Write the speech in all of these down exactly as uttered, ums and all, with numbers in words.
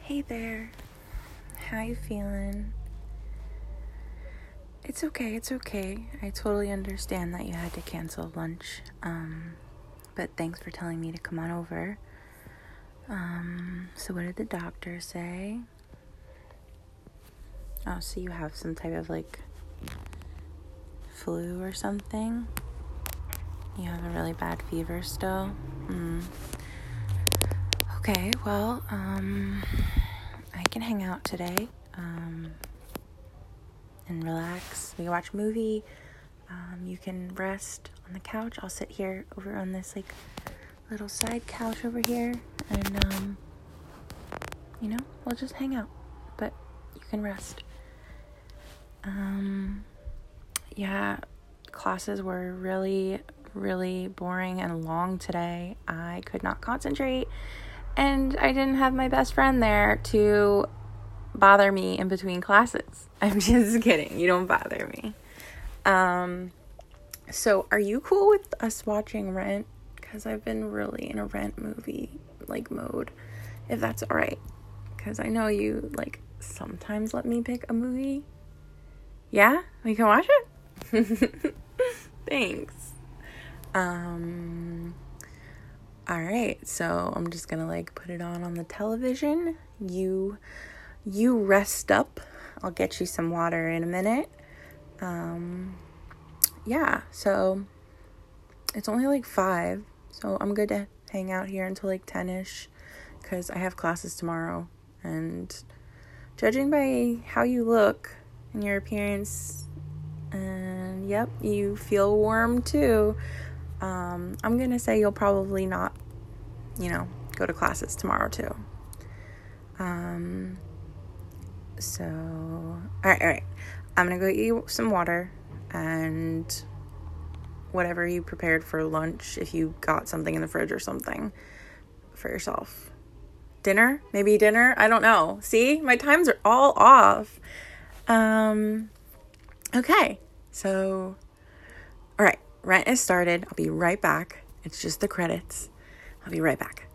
Hey there. How you feeling? It's okay, it's okay. I totally understand that you had to cancel lunch. Um, but thanks for telling me to come on over. Um, so what did the doctor say? Oh, so you have some type of like flu or something? You have a really bad fever still? Mm. Okay, well, um, I can hang out today. Um, and relax. We can watch a movie. Um, you can rest on the couch. I'll sit here over on this like little side couch over here, and um, you know, we'll just hang out. But you can rest. Um, yeah, classes were really, really boring and long today. I could not concentrate, and I didn't have my best friend there to bother me in between classes. I'm just kidding. You don't bother me. Um, so are you cool with us watching Rent? Because I've been really in a Rent movie, like, mode, if that's all right. Because I know you, like, sometimes let me pick a movie. Yeah? We can watch it? Thanks. Um, all right. So I'm just gonna, like, put it on on the television. You... You rest up. I'll get you some water in a minute. Um, yeah, so it's only like five, so I'm good to hang out here until like ten-ish, because I have classes tomorrow, and judging by how you look and your appearance, and yep, you feel warm too, um, I'm gonna say you'll probably not, you know, go to classes tomorrow too. Um... So, all right, all right. I'm going to go get you some water and whatever you prepared for lunch, if you got something in the fridge or something for yourself. Dinner? Maybe dinner? I don't know. See? My times are all off. Um, okay. So, all right. Rent is started. I'll be right back. It's just the credits. I'll be right back.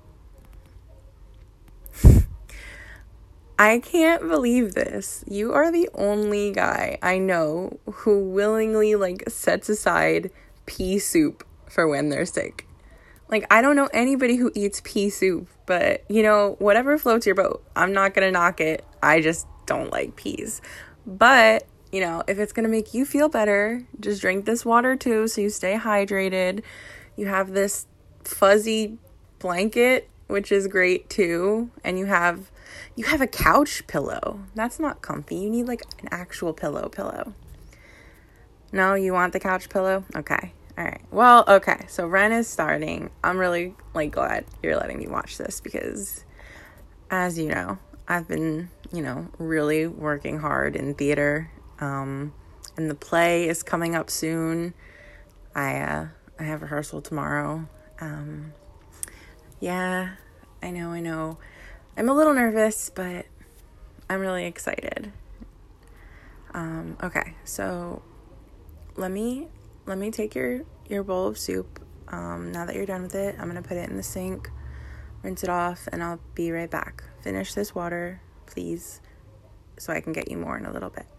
I can't believe this. You are the only guy I know who willingly, like, sets aside pea soup for when they're sick. Like, I don't know anybody who eats pea soup, but, you know, whatever floats your boat. I'm not gonna knock it. I just don't like peas. But, you know, if it's gonna make you feel better, just drink this water too so you stay hydrated. You have this fuzzy blanket, which is great too, and you have you have a couch pillow. That's not comfy. You need like an actual pillow pillow. No, you want the couch pillow? Okay. All right. Well, okay. So Rent is starting. I'm really like glad you're letting me watch this, because as you know, I've been, you know, really working hard in theater. Um, and the play is coming up soon. I uh I have rehearsal tomorrow. Um Yeah, I know, I know. I'm a little nervous, but I'm really excited. Um, okay, so let me let me take your, your bowl of soup. Um, now that you're done with it, I'm gonna put it in the sink, rinse it off, and I'll be right back. Finish this water, please, so I can get you more in a little bit.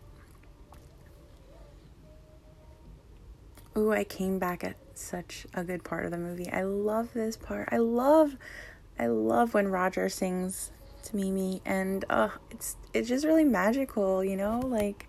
Ooh, I came back at such a good part of the movie. I love this part. I love, I love when Roger sings to Mimi, and uh, it's it's just really magical, you know. Like,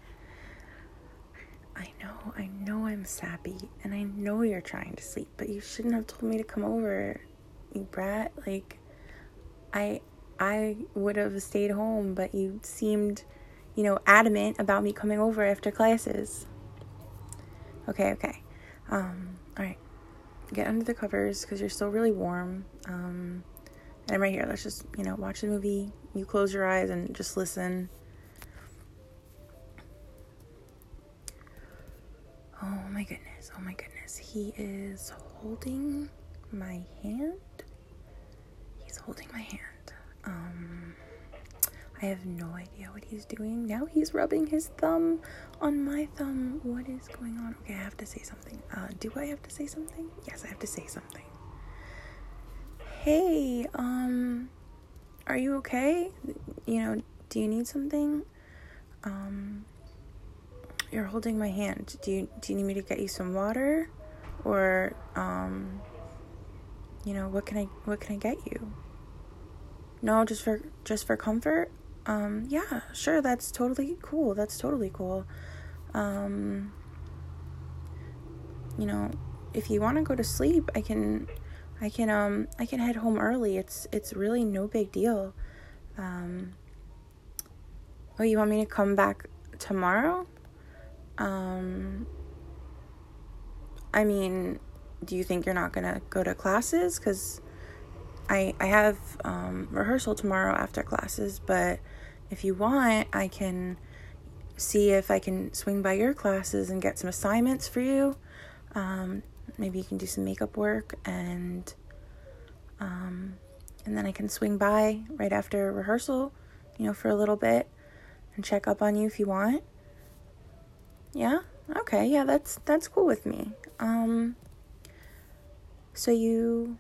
I know, I know, I'm sappy, and I know you're trying to sleep, but you shouldn't have told me to come over, you brat. Like, I I would have stayed home, but you seemed, you know, adamant about me coming over after classes. Okay, okay. Um, all right. Get under the covers because you're still really warm. Um, and I'm right here. Let's just, you know, watch the movie. You close your eyes and just listen. Oh my goodness. Oh my goodness. He is holding my hand. He's holding my hand. Um, I have no idea what he's doing. Now he's rubbing his thumb on my thumb. What is going on? Okay, I have to say something. Uh, do I have to say something? Yes, I have to say something. Hey, um, are you okay? you know, do you need something? Um, you're holding my hand. Do you, do you need me to get you some water? Or, um, you know, what can I, what can I get you? No, just for, just for comfort? Um, yeah, sure, that's totally cool. That's totally cool. Um, you know, if you want to go to sleep, I can, I can, um, I can head home early. It's, it's really no big deal. Um, oh, you want me to come back tomorrow? Um, I mean, do you think you're not going to go to classes? 'Cause I, I have, um, rehearsal tomorrow after classes, but if you want, I can see if I can swing by your classes and get some assignments for you. Um, maybe you can do some makeup work, and, um, and then I can swing by right after rehearsal, you know, for a little bit and check up on you if you want. Yeah? Okay, yeah, that's, that's cool with me. Um, so you,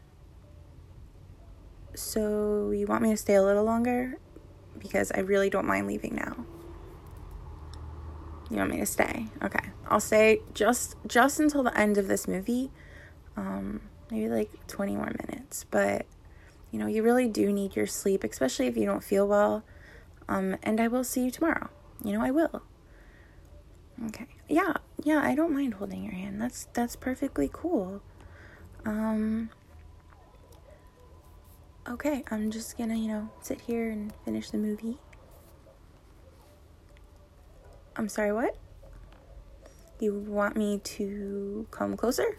so you want me to stay a little longer? Because I really don't mind leaving now. You want me to stay? Okay. I'll stay just just until the end of this movie. Um, maybe like twenty more minutes. But, you know, you really do need your sleep, especially if you don't feel well. Um, and I will see you tomorrow. You know, I will. Okay. Yeah. Yeah, I don't mind holding your hand. That's that's perfectly cool. Um, okay. I'm just gonna, you know, sit here and finish the movie. I'm sorry, what? You want me to come closer?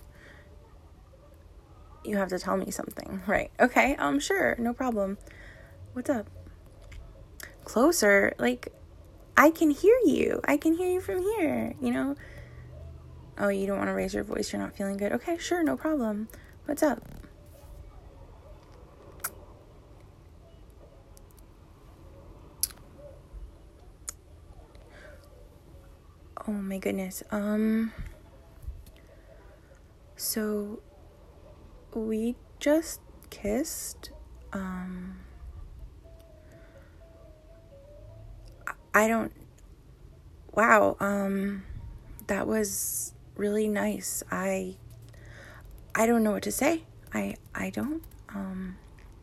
You have to tell me something. Right. Okay, um, sure, no problem. What's up? Closer? Like, I can hear you. I can hear you from here, you know? Oh, you don't want to raise your voice? You're not feeling good? Okay, sure, no problem. What's up? Oh my goodness. Um, so we just kissed. Um, I don't, wow. Um, that was really nice. I, I don't know what to say. I, I don't, um,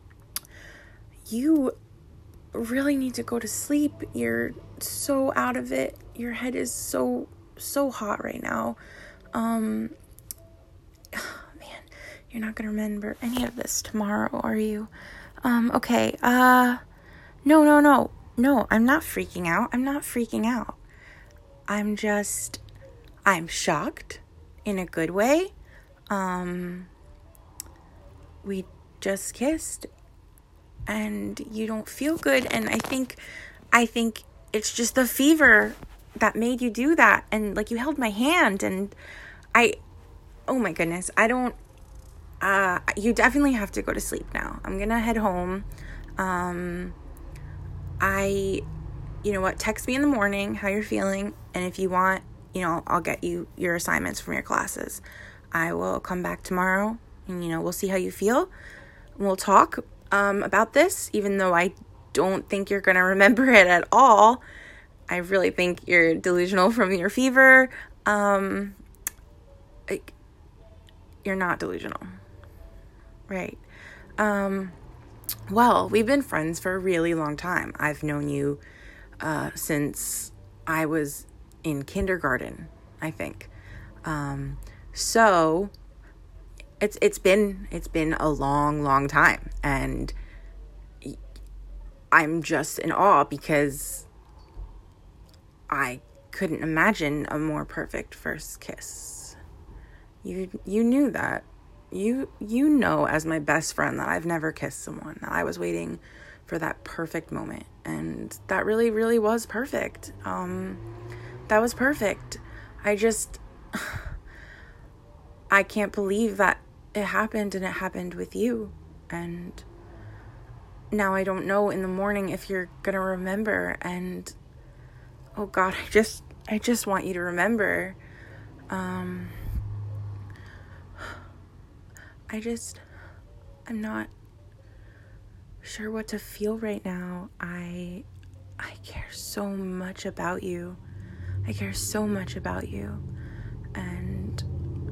you really need to go to sleep. You're so out of it. Your head is so, so hot right now. Um, man, you're not gonna remember any of this tomorrow, are you? Um, okay, uh, no, no, no, no, I'm not freaking out. I'm not freaking out. I'm just, I'm shocked in a good way. Um, we just kissed and you don't feel good. And I think, I think it's just the fever that made you do that. And like, you held my hand and I, oh my goodness, I don't, uh, you definitely have to go to sleep now. I'm gonna head home. Um, I, you know what, text me in the morning how you're feeling. And if you want, you know, I'll get you your assignments from your classes. I will come back tomorrow and, you know, we'll see how you feel. We'll talk um, about this, even though I don't think you're going to remember it at all. I really think you're delusional from your fever. Um, like, you're not delusional. Right. Um, well, we've been friends for a really long time. I've known you uh, since I was in kindergarten, I think. Um, so it's, it's been, it's been a long, long time. And I'm just in awe because I couldn't imagine a more perfect first kiss. You, you knew that. You, you know, as my best friend, that I've never kissed someone. I was waiting for that perfect moment. And that really, really was perfect. Um, that was perfect. I just, I can't believe that it happened and it happened with you. And now I don't know in the morning if you're going to remember. And, oh God, I just, I just want you to remember. Um, I just, I'm not, sure what to feel right now. I I care so much about you. I care so much about you. And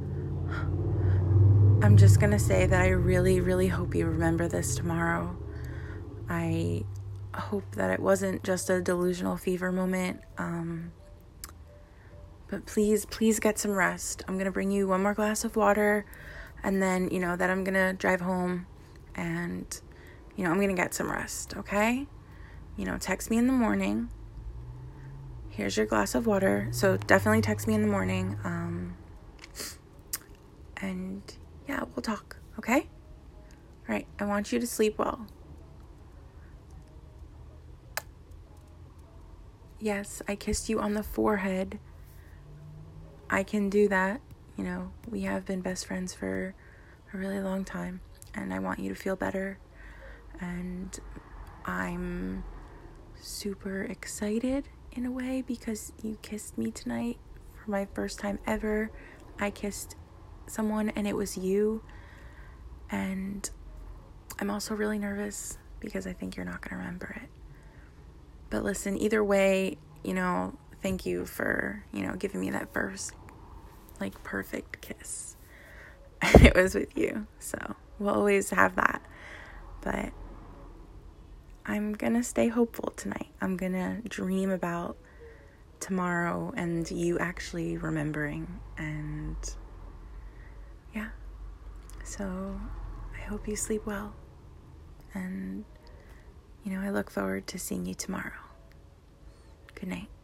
I'm just gonna say that I really, really hope you remember this tomorrow. I hope that it wasn't just a delusional fever moment. Um, but please, please get some rest. I'm gonna bring you one more glass of water, and then, you know, that I'm gonna drive home, and, you know, I'm gonna get some rest, okay? You know, text me in the morning. Here's your glass of water. So definitely text me in the morning. Um, and yeah, we'll talk, okay? All right, I want you to sleep well. Yes, I kissed you on the forehead. I can do that. You know, we have been best friends for a really long time, and I want you to feel better. And I'm super excited in a way because you kissed me tonight for my first time ever. I kissed someone and it was you. And I'm also really nervous because I think you're not going to remember it. But listen, either way, you know, thank you for, you know, giving me that first, like, perfect kiss. And it was with you. So we'll always have that. But I'm going to stay hopeful tonight. I'm going to dream about tomorrow and you actually remembering. And yeah. So I hope you sleep well. And, you know, I look forward to seeing you tomorrow. Good night.